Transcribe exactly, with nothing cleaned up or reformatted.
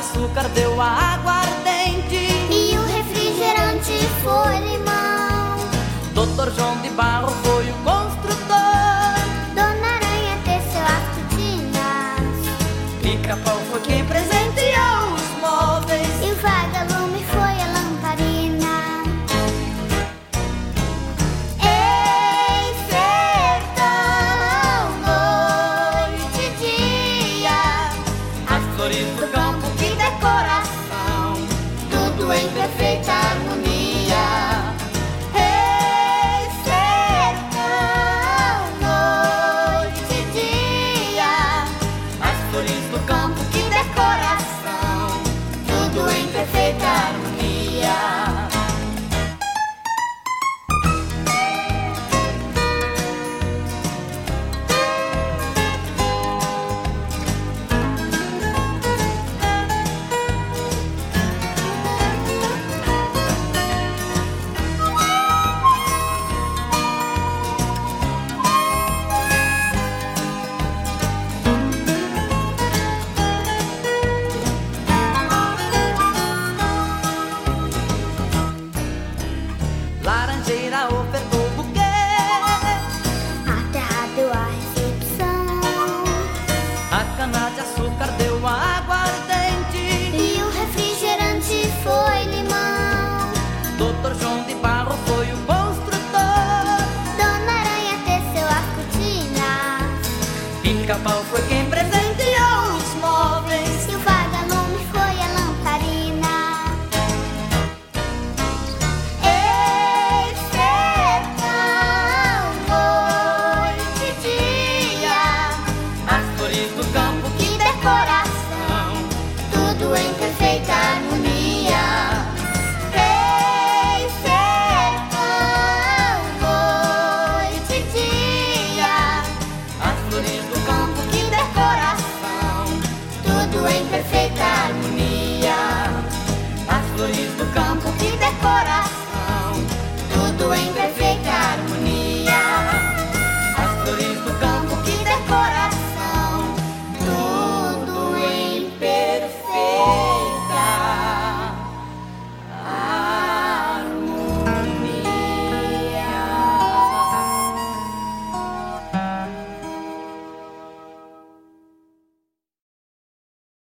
açúcar deu aguardente e o refrigerante foi limão. Doutor João de Barro foi o construtor, Dona Aranha teceu as cortinas, Pica-Pau foi quem presenteou os móveis e o vagalume foi a lamparina. Ei, sertão, noite e dia, as flores do campo, que decoração, tudo em perfeita harmonia. Ei, Sertão, noite e dia, as flores do campo, que decoração, tudo em perfeita harmonia. Laranjeira ofertou buquê, A terra deu a recepção a cana de açúcar deu aguardente, e o refrigerante foi limão. Doutor João de Barro foi o construtor, Dona Aranha teceu as cortinas, Pica-Pau foi quem